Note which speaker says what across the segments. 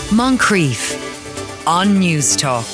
Speaker 1: Moncrief on News Talk.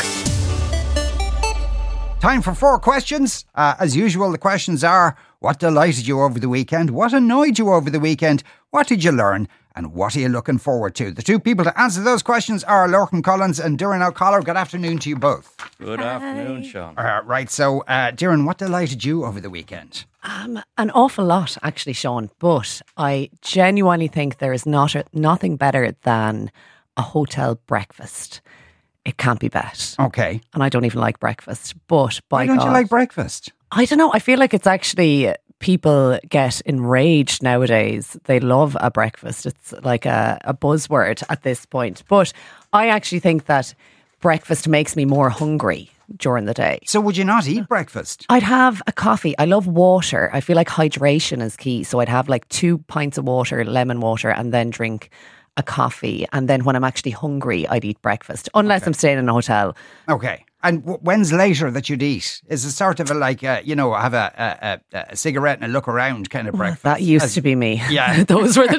Speaker 2: Time for 4 questions. As usual, the questions are: what delighted you over the weekend? What annoyed you over the weekend? What did you learn? And what are you looking forward to? The 2 people to answer those questions are Lorcan Collins and Doireann O'Connor. Good afternoon to you both.
Speaker 3: Good afternoon, Sean.
Speaker 2: Right, so Doireann, what delighted you over the weekend?
Speaker 4: An awful lot, actually, Sean. But I genuinely think there is nothing better than a hotel breakfast. It can't be bet.
Speaker 2: Okay.
Speaker 4: And I don't even like breakfast. But by
Speaker 2: Why don't
Speaker 4: God,
Speaker 2: you like breakfast?
Speaker 4: I don't know. I feel like it's actually, people get enraged nowadays. They love a breakfast. It's like a buzzword at this point. But I actually think that breakfast makes me more hungry during the day.
Speaker 2: So would you not eat breakfast?
Speaker 4: I'd have a coffee. I love water. I feel like hydration is key. So I'd have like 2 pints of water, lemon water, and then drink a coffee. And then when I'm actually hungry, I'd eat breakfast. Unless I'm staying in a hotel.
Speaker 2: Okay. And when's later that you'd eat? Is it sort of have a cigarette and a look around kind of breakfast?
Speaker 4: That used to be me.
Speaker 2: Yeah.
Speaker 4: Those were the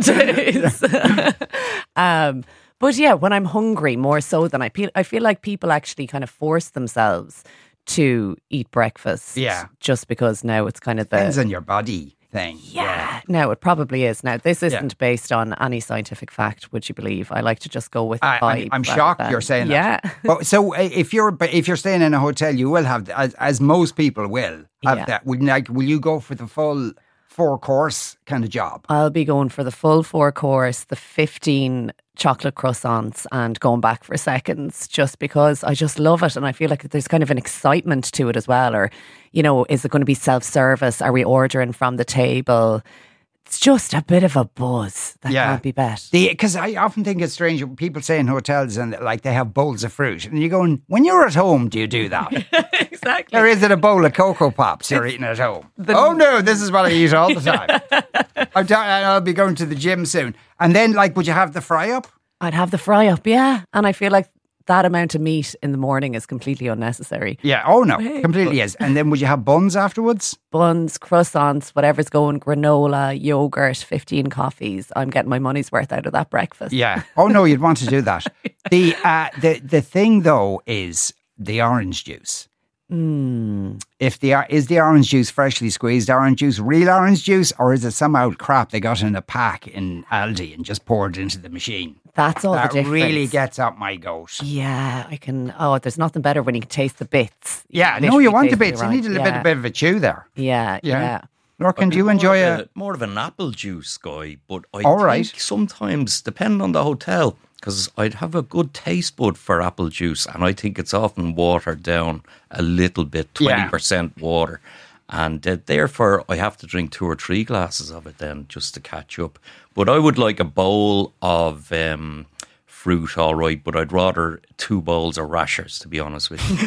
Speaker 4: days. But yeah, when I'm hungry, more so than I feel like people actually kind of force themselves to eat breakfast.
Speaker 2: Yeah.
Speaker 4: Just because now it's kind of
Speaker 2: Depends on your body thing.
Speaker 4: Yeah. No, it probably is. Now, this isn't based on any scientific fact, would you believe? I like to just go with the vibe.
Speaker 2: I'm shocked you're saying that.
Speaker 4: Yeah.
Speaker 2: But so if you're staying in a hotel, you will have, as most people will have that. Will you go for the full 4-course kind of job?
Speaker 4: I'll be going for the full 4-course, the 15 chocolate croissants, and going back for seconds, just because I just love it. And I feel like there's kind of an excitement to it as well. Or, is it going to be self-service? Are we ordering from the table? It's just a bit of a buzz that can't be bet.
Speaker 2: Because I often think it's strange when people say in hotels and like they have bowls of fruit, and you're going, when you're at home, do you do that?
Speaker 4: Exactly.
Speaker 2: Or is it a bowl of Cocoa Pops you're eating at home? Oh no, this is what I eat all the time. I'll be going to the gym soon. And then, would you have the fry up?
Speaker 4: I'd have the fry up, yeah. And I feel like that amount of meat in the morning is completely unnecessary.
Speaker 2: Yeah, oh no, completely is. And then would you have buns afterwards?
Speaker 4: Buns, croissants, whatever's going, granola, yogurt, 15 coffees. I'm getting my money's worth out of that breakfast.
Speaker 2: Yeah. Oh no, you'd want to do that. The thing though is the orange juice. Is the orange juice freshly squeezed orange juice real orange juice, or is it some old crap they got in a pack in Aldi and just poured into the machine?
Speaker 4: That's all the difference.
Speaker 2: That really gets up my goat.
Speaker 4: Yeah, I can. Oh, there's nothing better when you can taste the bits.
Speaker 2: Yeah, no, you want the bits. You need a bit of a chew there.
Speaker 4: Yeah.
Speaker 2: Lorcan, do you enjoy
Speaker 3: more of an apple juice guy? But I think sometimes, depending on the hotel, because I'd have a good taste bud for apple juice, and I think it's often watered down a little bit, 20% water. And therefore, I have to drink 2 or 3 glasses of it then just to catch up. But I would like a bowl of fruit, all right, but I'd rather 2 bowls of rashers, to be honest with you.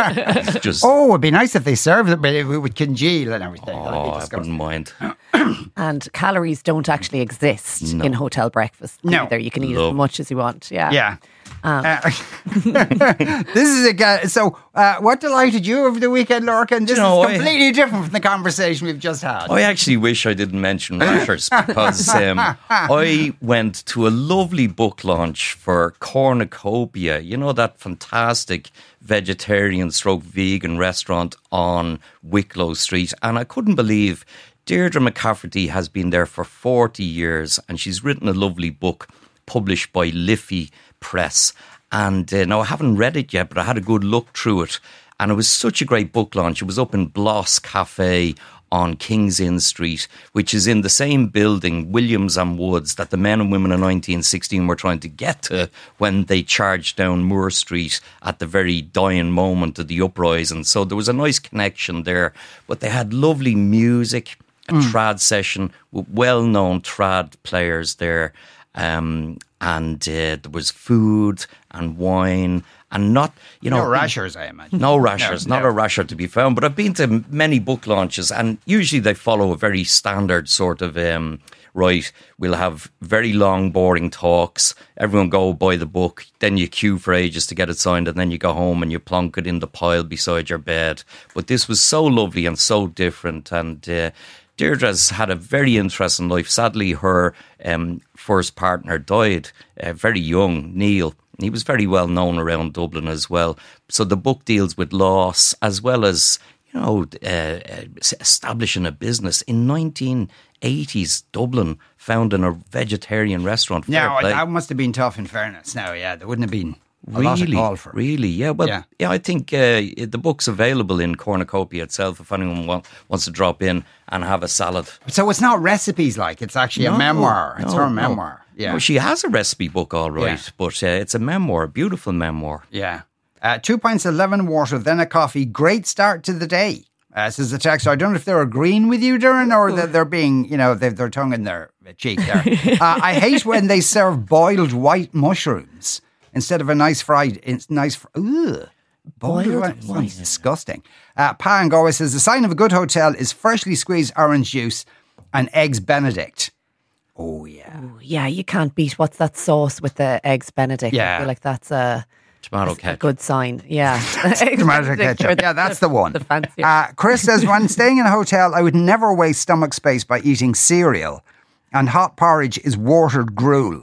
Speaker 2: It'd be nice if they served it, but it would congeal and everything.
Speaker 3: Oh, I wouldn't mind.
Speaker 4: And calories don't actually exist in hotel breakfast either. You can eat as much as you want. Yeah.
Speaker 2: This is so what delighted you over the weekend, Lorcan? This is completely different from the conversation we've just had.
Speaker 3: I actually wish I didn't mention rashers because I went to a lovely book launch for Cornucopia, that fantastic vegetarian stroke vegan restaurant on Wicklow Street, and I couldn't believe Deirdre McCafferty has been there for 40 years, and she's written a lovely book published by Liffey Press. And now I haven't read it yet, but I had a good look through it. And it was such a great book launch. It was up in Bloss Cafe on King's Inn Street, which is in the same building, Williams and Woods, that the men and women in 1916 were trying to get to when they charged down Moore Street at the very dying moment of the uprising. So there was a nice connection there. But they had lovely music, a trad session with well-known trad players there. And there was food and wine and no
Speaker 2: rashers, I imagine.
Speaker 3: No rashers, not a rasher to be found. But I've been to many book launches, and usually they follow a very standard sort of, we'll have very long, boring talks. Everyone go buy the book, then you queue for ages to get it signed, and then you go home and you plonk it in the pile beside your bed. But this was so lovely and so different, and Deirdre's had a very interesting life. Sadly, her first partner died very young, Neil. He was very well known around Dublin as well. So the book deals with loss as well as, establishing a business. In 1980s, Dublin founding a vegetarian restaurant.
Speaker 2: Now, that must have been tough in fairness. Now, yeah, there wouldn't have been a lot of call for it.
Speaker 3: Really, yeah. Well, yeah, I think the book's available in Cornucopia itself if anyone wants to drop in and have a salad.
Speaker 2: So it's not recipes it's actually a memoir. It's her memoir. Yeah.
Speaker 3: No, she has a recipe book, all right, but it's a memoir, a beautiful memoir.
Speaker 2: Yeah. 2 pints of lemon water, then a coffee. Great start to the day. Says the text. I don't know if they're agreeing with you, Darren, or that they're being, they've their tongue in their cheek there. I hate when they serve boiled white mushrooms instead of a nice fried. Boiled white. Sounds disgusting. Pa and Goa says the sign of a good hotel is freshly squeezed orange juice and eggs Benedict. Oh yeah.
Speaker 4: Ooh, yeah, you can't beat what's that sauce with the eggs Benedict.
Speaker 2: Yeah.
Speaker 4: I feel like that's a
Speaker 3: ketchup.
Speaker 4: good sign. Yeah.
Speaker 2: Tomato ketchup. Yeah, that's the one.
Speaker 4: The fancy.
Speaker 2: Chris says, when staying in a hotel, I would never waste stomach space by eating cereal, and hot porridge is watered gruel.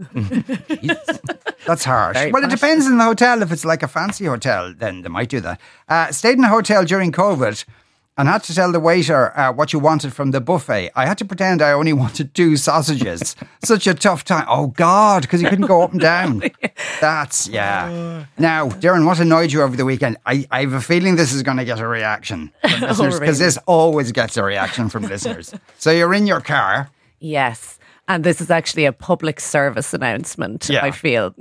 Speaker 2: That's harsh. Well, it depends on the hotel. If it's like a fancy hotel, then they might do that. Stayed in a hotel during COVID and had to tell the waiter what you wanted from the buffet. I had to pretend I only wanted 2 sausages. Such a tough time. Oh, God, because you couldn't go up and down. That's, yeah. Now, Darren, what annoyed you over the weekend? I have a feeling this is going to get a reaction from listeners, because this always gets a reaction from listeners. So you're in your car.
Speaker 4: Yes. And this is actually a public service announcement, I feel.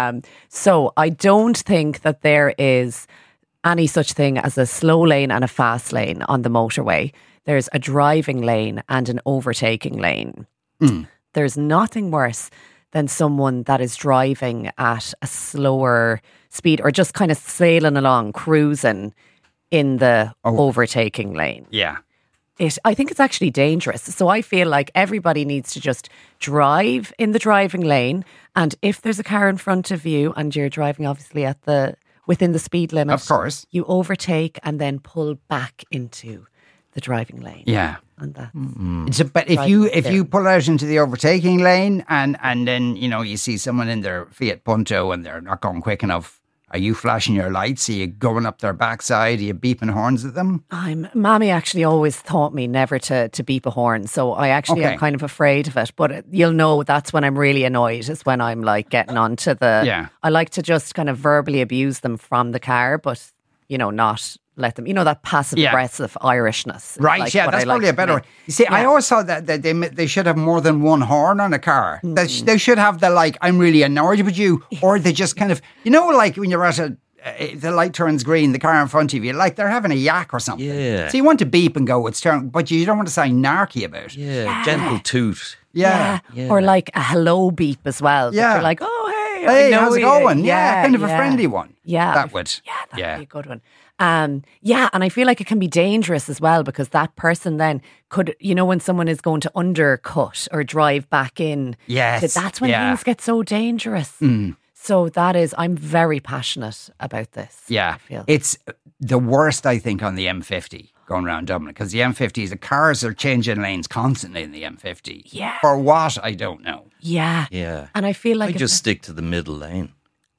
Speaker 4: So I don't think that there is any such thing as a slow lane and a fast lane on the motorway. There's a driving lane and an overtaking lane. There's nothing worse than someone that is driving at a slower speed or just kind of sailing along, cruising in the overtaking lane.
Speaker 2: Yeah.
Speaker 4: I think it's actually dangerous. So I feel like everybody needs to just drive in the driving lane. And if there's a car in front of you and you're driving obviously within the speed limit,
Speaker 2: of course,
Speaker 4: you overtake and then pull back into the driving lane.
Speaker 2: Yeah.
Speaker 4: And that's
Speaker 2: but if you pull out into the overtaking lane and then, you see someone in their Fiat Punto and they're not going quick enough, are you flashing your lights? Are you going up their backside? Are you beeping horns at them?
Speaker 4: Mommy actually always taught me never to beep a horn. So I actually am kind of afraid of it. But you'll know that's when I'm really annoyed, is when I'm like getting onto the...
Speaker 2: Yeah.
Speaker 4: I like to just kind of verbally abuse them from the car, but, not let them... that passive-aggressive Irishness.
Speaker 2: Right,
Speaker 4: like
Speaker 2: that's probably a better one. You see, I always thought that they should have more than one horn on a car. They should have the, I'm really annoyed with you, or they just kind of, like when you're at the light turns green, the car in front of you, like they're having a yak or something.
Speaker 3: Yeah.
Speaker 2: So you want to beep and go, it's turn, but you don't want to sound narky about it.
Speaker 3: Yeah, gentle toot.
Speaker 2: Yeah.
Speaker 4: Or like a hello beep as well.
Speaker 2: Yeah.
Speaker 4: You're like, oh, hey,
Speaker 2: Hey,
Speaker 4: I know
Speaker 2: how's it
Speaker 4: you.
Speaker 2: going? Yeah, kind of a friendly one.
Speaker 4: Yeah.
Speaker 2: That would.
Speaker 4: Yeah, that'd be a good one. And I feel like it can be dangerous as well, because that person then could, when someone is going to undercut or drive back in,
Speaker 2: yes,
Speaker 4: that's when things get so dangerous. So I'm very passionate about this.
Speaker 2: Yeah,
Speaker 4: I feel.
Speaker 2: It's the worst, I think, on the M50 going around Dublin, because the M50, the cars are changing lanes constantly in the M50.
Speaker 4: Yeah.
Speaker 2: For what? I don't know.
Speaker 4: Yeah.
Speaker 3: Yeah.
Speaker 4: And I feel like
Speaker 3: I just stick to the middle lane.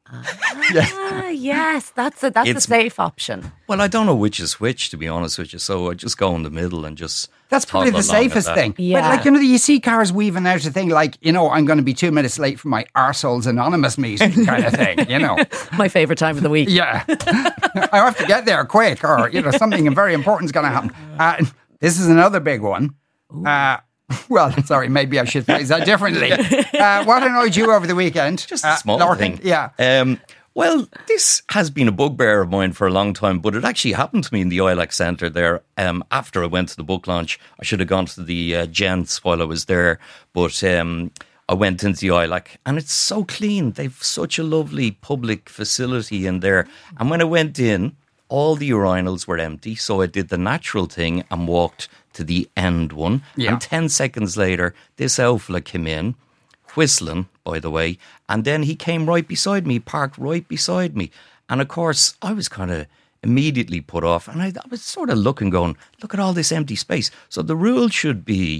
Speaker 4: Yes, that's a safe option.
Speaker 3: Well, I don't know which is which, to be honest with you. So I just go in the middle and just...
Speaker 2: That's probably the safest thing.
Speaker 4: Yeah.
Speaker 2: But you see cars weaving out a thing like, I'm going to be 2 minutes late for my Arseholes Anonymous meeting kind of thing,
Speaker 4: My favourite time of the week.
Speaker 2: Yeah. I have to get there quick, or, something very important is going to happen. This is another big one. Well, sorry, maybe I should phrase that differently. What annoyed you over the weekend?
Speaker 3: Just a small thing.
Speaker 2: Yeah.
Speaker 3: Well, this has been a bugbear of mine for a long time, but it actually happened to me in the ILAC Centre there. After I went to the book launch, I should have gone to the gents while I was there, but I went into the ILAC and it's so clean. They've such a lovely public facility in there. And when I went in, all the urinals were empty, so I did the natural thing and walked to the end one.
Speaker 2: Yeah.
Speaker 3: And 10 seconds later, this outfella came in, whistling, by the way, and then he came right beside me, parked right beside me. And of course, I was kind of immediately put off, and I was sort of looking, going, look at all this empty space. So the rule should be,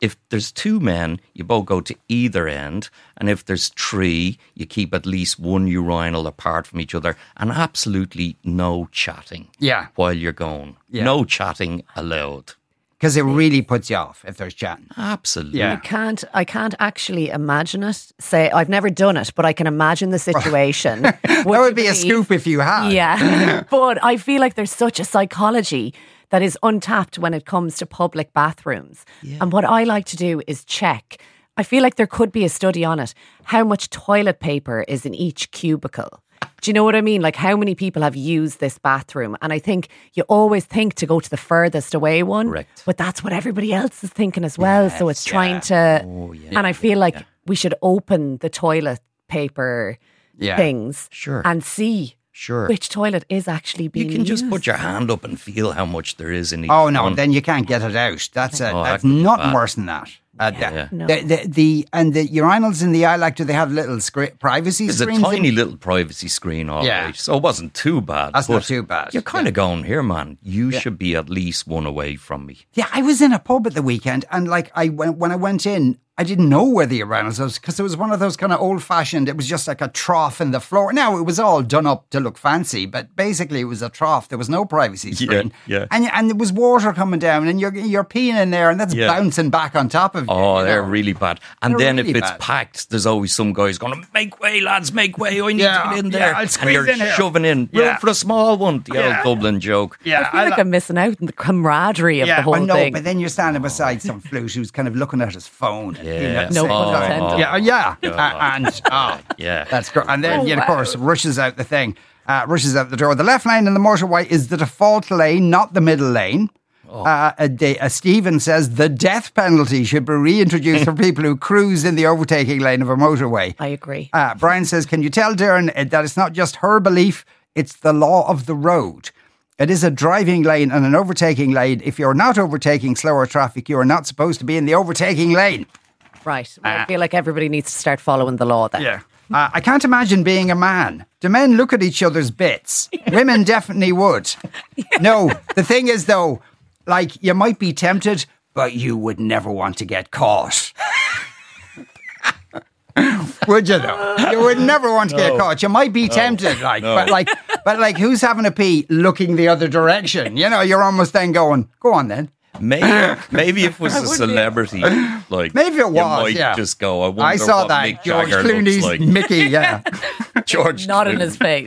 Speaker 3: if there's 2 men, you both go to either end. And if there's 3, you keep at least one urinal apart from each other. And absolutely no chatting while you're going.
Speaker 2: Yeah.
Speaker 3: No chatting allowed.
Speaker 2: Because it really puts you off if there's chatting.
Speaker 3: Absolutely.
Speaker 2: Yeah.
Speaker 4: I can't actually imagine it. Say, I've never done it, but I can imagine the situation.
Speaker 2: That would be a scoop if you had.
Speaker 4: Yeah. But I feel like there's such a psychology that is untapped when it comes to public bathrooms. Yeah. And what I like to do is check. I feel like there could be a study on it. How much toilet paper is in each cubicle? Do you know what I mean? Like how many people have used this bathroom? And I think you always think to go to the furthest away one.
Speaker 3: Correct.
Speaker 4: But that's what everybody else is thinking as well. So it's trying to... and I feel like we should open the toilet paper things and see which toilet is actually being used.
Speaker 3: You can just put your hand up and feel how much there is in each
Speaker 2: Oh, no,
Speaker 3: one.
Speaker 2: then you can't get it out. That's nothing worse than that.
Speaker 4: No.
Speaker 2: The urinals in the eye, like, do they have little privacy
Speaker 3: There's
Speaker 2: screens?
Speaker 3: a tiny little privacy screen, all right. So it wasn't too bad.
Speaker 2: That's
Speaker 3: but
Speaker 2: not too bad.
Speaker 3: You're kind of going, here, man, you should be at least one away from me.
Speaker 2: Yeah, I was in a pub at the weekend, and like when I went in, I didn't know where the urinals was because it was one of those kind of old-fashioned. It was just like a trough in the floor. Now it was all done up to look fancy, but basically it was a trough. There was no privacy screen, and there was water coming down, and you're peeing in there, and that's bouncing back on top of you.
Speaker 3: Oh, they're really bad. And
Speaker 2: They're
Speaker 3: then
Speaker 2: really
Speaker 3: if it's
Speaker 2: bad.
Speaker 3: packed, there's always some guys going, make way, lads, make way. I need to get in there.
Speaker 2: I'll
Speaker 3: and
Speaker 2: squeeze
Speaker 3: you're
Speaker 2: in here.
Speaker 3: shoving in. Room for the small one. The old Dublin joke.
Speaker 2: Yeah,
Speaker 4: I feel like I'm missing out on the camaraderie of the whole thing.
Speaker 2: But then you're standing beside some flute who's kind of looking at his phone.
Speaker 3: Yeah.
Speaker 4: No pun intended.
Speaker 3: Yeah.
Speaker 2: That's great. And then, of course, rushes out the thing, rushes out the door. The left lane in the motorway is the default lane, not the middle lane. Stephen says the death penalty should be reintroduced for people who cruise in the overtaking lane of a motorway.
Speaker 4: I agree.
Speaker 2: Brian says, can you tell Darren that it's not just her belief, it's the law of the road. It is a driving lane and an overtaking lane. If you're not overtaking slower traffic, you are not supposed to be in the overtaking lane.
Speaker 4: Right. Well, I feel like everybody needs to start following the law then.
Speaker 2: Yeah. I can't imagine being a man. Do men look at each other's bits? Women definitely would. No, the thing is though, like you might be tempted, but you would never want to get caught. Would you though? You would never want to get caught. You might be tempted, but who's having a pee looking the other direction? You know, you're almost then going, go on then.
Speaker 3: Maybe if it was a celebrity, like
Speaker 2: maybe it was,
Speaker 3: you might just go, I wonder
Speaker 2: I saw
Speaker 3: what
Speaker 2: that
Speaker 3: Mick
Speaker 2: George
Speaker 3: Jagger
Speaker 2: Clooney's
Speaker 3: looks like.
Speaker 2: Mickey,
Speaker 3: George
Speaker 4: Not in
Speaker 3: Clooney.
Speaker 4: his face.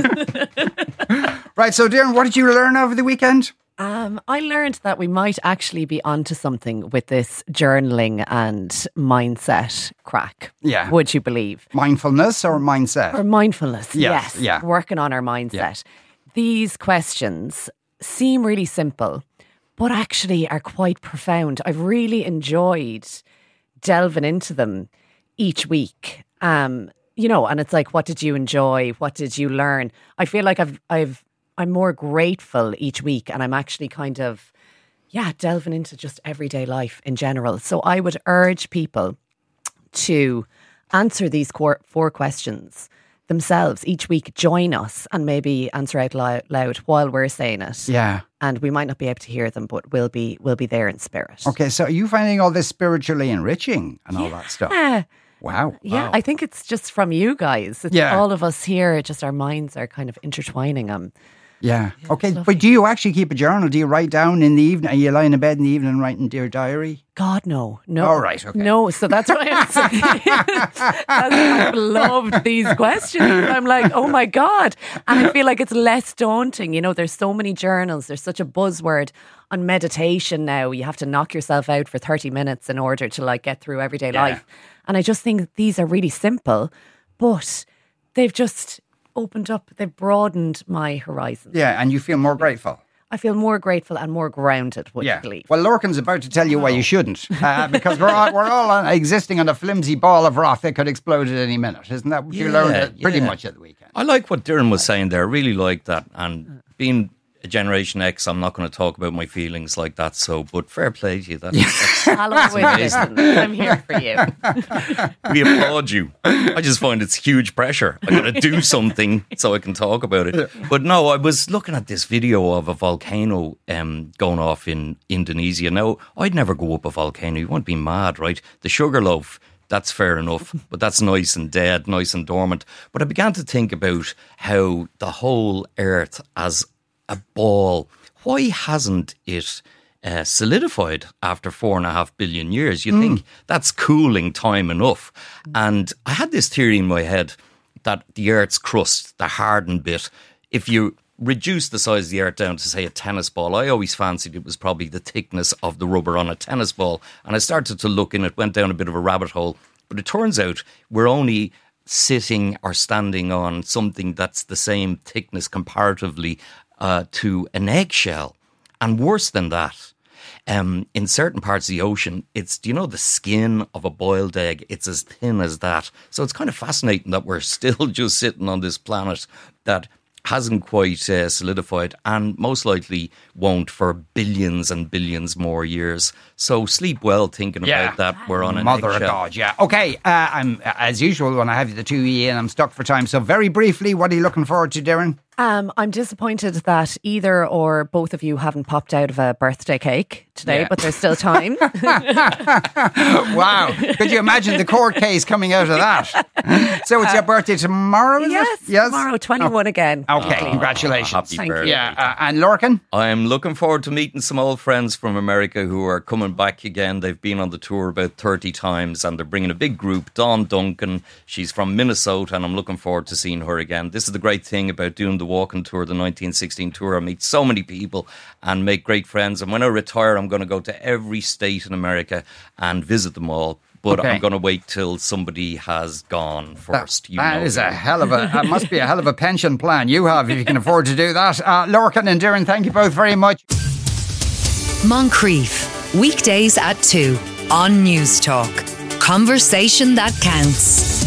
Speaker 2: Right, so Darren, what did you learn over the weekend?
Speaker 4: I learned that we might actually be onto something with this journaling and mindset crack.
Speaker 2: Yeah.
Speaker 4: Would you believe?
Speaker 2: Mindfulness or mindset?
Speaker 4: Or mindfulness,
Speaker 2: Yes,
Speaker 4: yes.
Speaker 2: yeah.
Speaker 4: Working on our mindset.
Speaker 2: Yeah.
Speaker 4: These questions seem really simple, but actually are quite profound. I've really enjoyed delving into them each week. And it's like, what did you enjoy? What did you learn? I feel like I'm more grateful each week, and I'm actually kind of, delving into just everyday life in general. So I would urge people to answer these 4 questions themselves each week. Join us and maybe answer out loud while we're saying it.
Speaker 2: Yeah.
Speaker 4: And we might not be able to hear them, but we'll be there in spirit.
Speaker 2: Okay, so are you finding all this spiritually enriching and all that stuff?
Speaker 4: Yeah.
Speaker 2: Wow.
Speaker 4: Yeah, I think it's just from you guys. It's all of us here, just our minds are kind of intertwining them.
Speaker 2: Yeah. Okay, but do you actually keep a journal? Do you write down in the evening? Are you lying in bed in the evening and writing dear diary?
Speaker 4: God, no.
Speaker 2: All right, okay.
Speaker 4: No, so that's why I'm saying I've loved these questions. I'm like, oh my God. And I feel like it's less daunting. You know, there's so many journals. There's such a buzzword on meditation now. You have to knock yourself out for 30 minutes in order to get through everyday life. And I just think these are really simple, but they've just opened up, they've broadened my horizons.
Speaker 2: Yeah, and you feel more grateful.
Speaker 4: I feel more grateful and more grounded, would you believe?
Speaker 2: Well, Lorcan's about to tell you why you shouldn't, because we're all existing on a flimsy ball of rock that could explode at any minute. Isn't that what you learned pretty much at the weekend?
Speaker 3: I like what Darren was saying there. I really like that. And being Generation X, I'm not going to talk about my feelings like that. So, but fair play to you. That's
Speaker 4: I'll always listen. I'm here for you.
Speaker 3: we applaud you. I just find it's huge pressure. I got to do something so I can talk about it. But no, I was looking at this video of a volcano going off in Indonesia. Now, I'd never go up a volcano. You won't be mad, right? The Sugarloaf, that's fair enough, but that's nice and dead, nice and dormant. But I began to think about how the whole Earth as a ball, why hasn't it solidified after 4.5 billion years? You think that's cooling time enough. And I had this theory in my head that the Earth's crust, the hardened bit, if you reduce the size of the Earth down to, say, a tennis ball, I always fancied it was probably the thickness of the rubber on a tennis ball. And I started to look in it, went down a bit of a rabbit hole. But it turns out we're only sitting or standing on something that's the same thickness comparatively to an eggshell. And worse than that, in certain parts of the ocean, it's, do you know, the skin of a boiled egg? It's as thin as that. So it's kind of fascinating that we're still just sitting on this planet that hasn't quite solidified and most likely won't for billions and billions more years. So sleep well thinking about that. We're on an
Speaker 2: Mother
Speaker 3: eggshell.
Speaker 2: of God, yeah. Okay, I'm as usual when I have the two E and I'm stuck for time. So very briefly, what are you looking forward to, Darren?
Speaker 4: I'm disappointed that either or both of you haven't popped out of a birthday cake today, but there's still time.
Speaker 2: Wow. Could you imagine the court case coming out of that? So it's your birthday tomorrow, is it?
Speaker 4: Yes, tomorrow, 21 again.
Speaker 2: Okay, congratulations.
Speaker 3: Happy
Speaker 4: Thank you.
Speaker 3: birthday.
Speaker 2: Yeah, and Lorcan?
Speaker 3: I'm looking forward to meeting some old friends from America who are coming back again. They've been on the tour about 30 times and they're bringing a big group. Dawn Duncan, she's from Minnesota, and I'm looking forward to seeing her again. This is the great thing about doing the walking tour, the 1916 tour. I meet so many people and make great friends. And when I retire, I'm going to go to every state in America and visit them all. But I'm going to wait till somebody has gone first.
Speaker 2: That is a hell of a, must be a hell of a pension plan you have if you can afford to do that. Lorcan and Darren, thank you both very much.
Speaker 1: Moncrief, weekdays at 2 on News Talk. Conversation that counts.